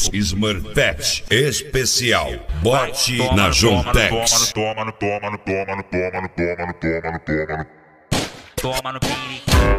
os Smurfette especial. Bote na Jontex. Toma no piri.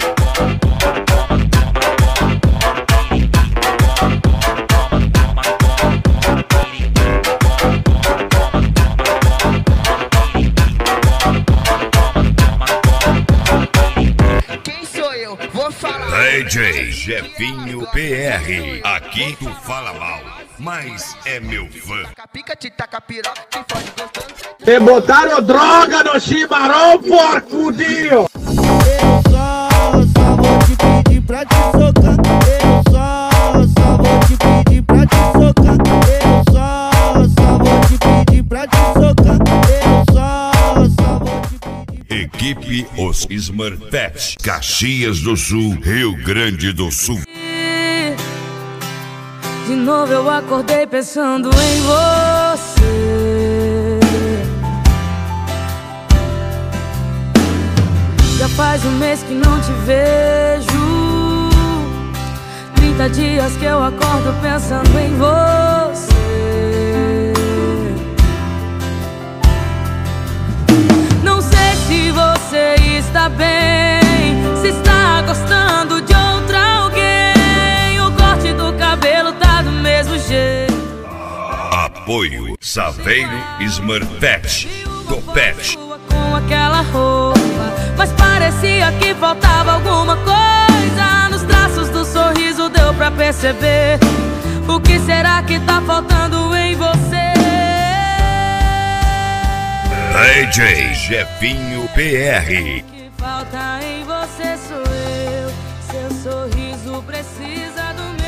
Quem sou eu? Vou falar. DJ Jefinho PR. Aqui tu fala mal, mas é meu fã. Pica, te taca piroca, te fode gostando. E botaram droga no chimarrão, porcudinho! Eu só vou te pedir pra te socar. Eu só vou te pedir pra te socar. Eu só vou te pedir pra te socar. Eu só vou te pedir. Equipe Os Smurfette, Caxias do Sul, Rio Grande do Sul. De novo eu acordei pensando em você. Já faz um mês que não te vejo. 30 dias que eu acordo pensando em você. Não sei se você está bem, se está gostando de outra alguém. O corte do cabelo tá do mesmo jeito. Apoio Saveiro Smurfette, Topete. Com aquela roupa, mas parecia que faltava alguma coisa. Nos traços do sorriso deu pra perceber. O que será que tá faltando em você? DJ Jefinho PR. O que falta em você sou eu. Seu sorriso precisa do meu.